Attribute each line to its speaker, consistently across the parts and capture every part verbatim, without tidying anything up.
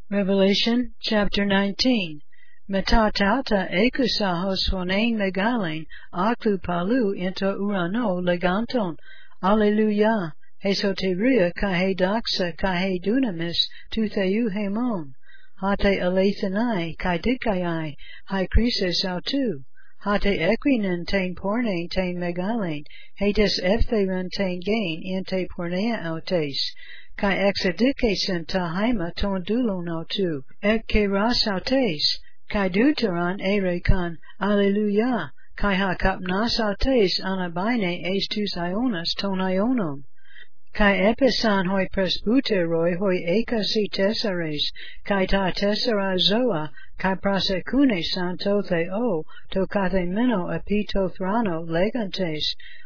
Speaker 1: Revelation chapter nineteen. Metatauta ekusahos phonein megalin, aklu palu into urano leganton. Alleluia. Hesoteria kahe doxa kahe dunamis tu theou hemon. Hate alethanai kai dikaiai, hi crisis autu. Hate equinen tain porne tain megalin, hates ephtheren tain gain inte pornea autes. Kai exedicesen ta haima ton dulon autu, ek ke ras autes. Kai deuteron ere kan, alleluia. Kai ha kapnas autes anabine estus ionas ton ionon. Kai episan hoi presbuteroi hoi ekasi tesares, kai ta tesara zoa, kai prosecune santo theo, to kathemeno epito thrano legantes.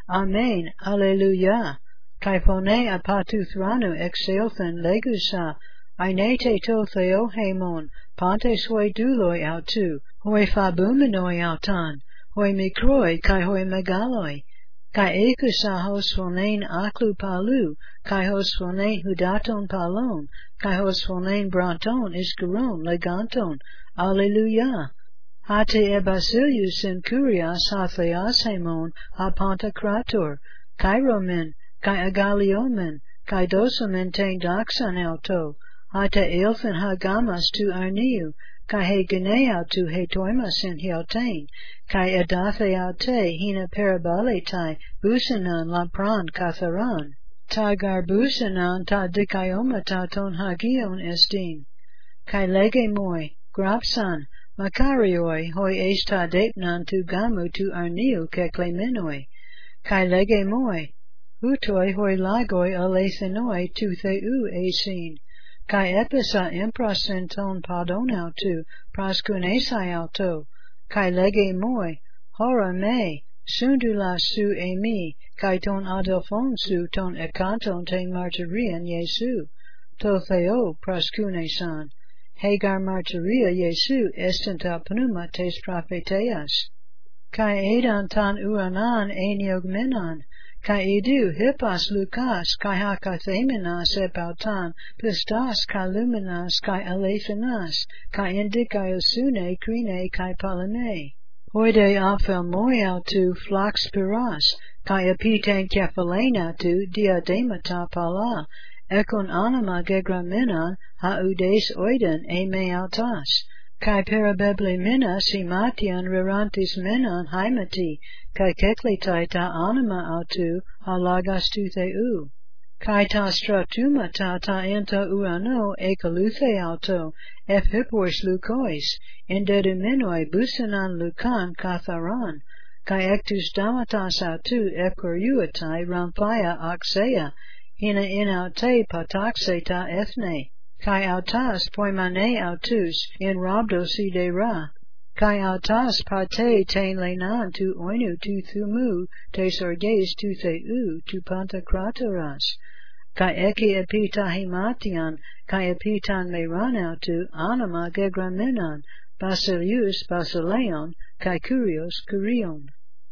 Speaker 1: Amen, alleluia. Kai phone apatu thrano exelthen legusa, ainete to theo hemon, pantes hoi duloi autu, hoi fabumenoi autan, hoi mikroi kai hoi megaloi. Kai ekusa hos phonein aklu palu, kai hos phonein hudaton palon, kai hos phonein branton iskeron leganton, alleluia. Hate ebasilius in kurias hatheas hemon, ha pantocrator, kai romen, kai agaliomen, kai dosomen tain doxan auto, hate elfen hagamas tu arniu, kai he geneau tu he toimas in heotain, kai edathe aute hina parabaletai busanan lapran katharan, ta garbusanan ta dikaiomata ton hagion estin, kai lege moi, grapsan, makarioi hoi esta depnan tu gamu tu arniu keklemenoi, kai lege moi, utoi hoi lagoi alethenoi tu theu esin, kai episa imprasenton padon autu, praskunesai auto, kai lege moi, hora me, sundula su emi, kai ton adelphon su ton ekanton te martyrian Jesu, to theo praskunesan, hegar martyria Jesu estenta pneuma tes propheteas, kai edan tan uanan eniogmenan, kai edu hippas lukas kai hakathemenas epautan pistas kai luminas kai alephanas kai indicaiosune crine kai palene. Hoide aphel moiautu flax piras kai epiten kephalena tu diademata pala ekon anima gegramenan haudes oiden eme autas. Kai parabeble minas imatian rirantis menan haimati, kai kekletai ta anima autu halagas tu theu. Kai ta stratumata ta enta urano ekaluthe auto, ef hippors lukois, indedumenoi busanan lukan katharan, kai ectus damatas autu epkoriuatai ramphia oxea, hina inaute pataxe ta ethne. Kai autas poimane autus in rabdos idera, kai autas pate tain lenan tu oinu tu thumu te sorges tu theu tu pantocratoras, kai eki epitahimatian, kai epitan meran autu anima gegramenan, basilius basileon, kai kurios kurion.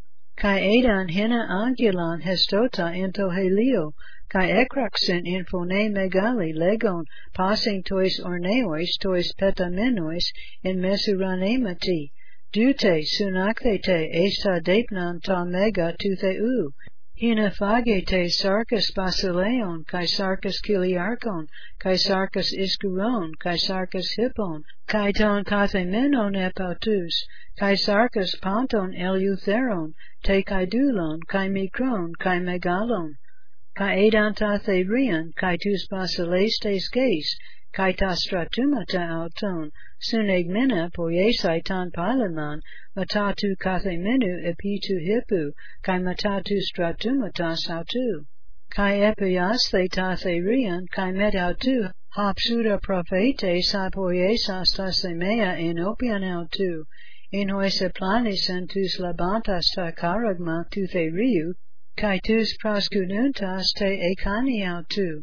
Speaker 1: Kai edan hina angulan hestota into helio, kai ekraxen in phone megali legon passing tois orneois tois petamenois in mesuranemati, dute sunakthete esta depnan ta mega tu theu, hina phagete sarkas basileon, kai sarkas kiliarkon, kai sarkas iskuron, kai sarkas hippon, kai ton kathemenon epautus, kai sarkas panton eleutheron, te kai dulon, kai mikron, kai megalon. Kai edanta therian, kai tus basileistes geis, kai ta stratumata auton, sunegmena poiesai tan pilaman, matatu kathemenu epitu hippu, kai matatu stratumatas autu. Kai epiasthe ta therian, kai met autu, hapsuda prophetes apoiesas tasemea enopian autu, in hoise planisen tus labantas ta karagma tu theriu, kai tus proscununtas te ekani autu,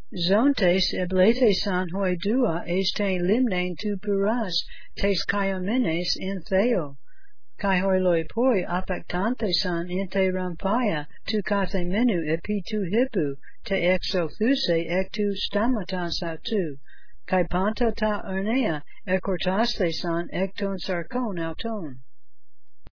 Speaker 1: zontes eblethesan hoi dua estein limnen tu puras tes kaiomenes in theo, kai hoi loi poi apactantesan in te ramphia tu kathemenu epi tu hippu te exothuse ek tu stamatas autu, kai panta ta ernea ekortaste san ekton sarkon auton.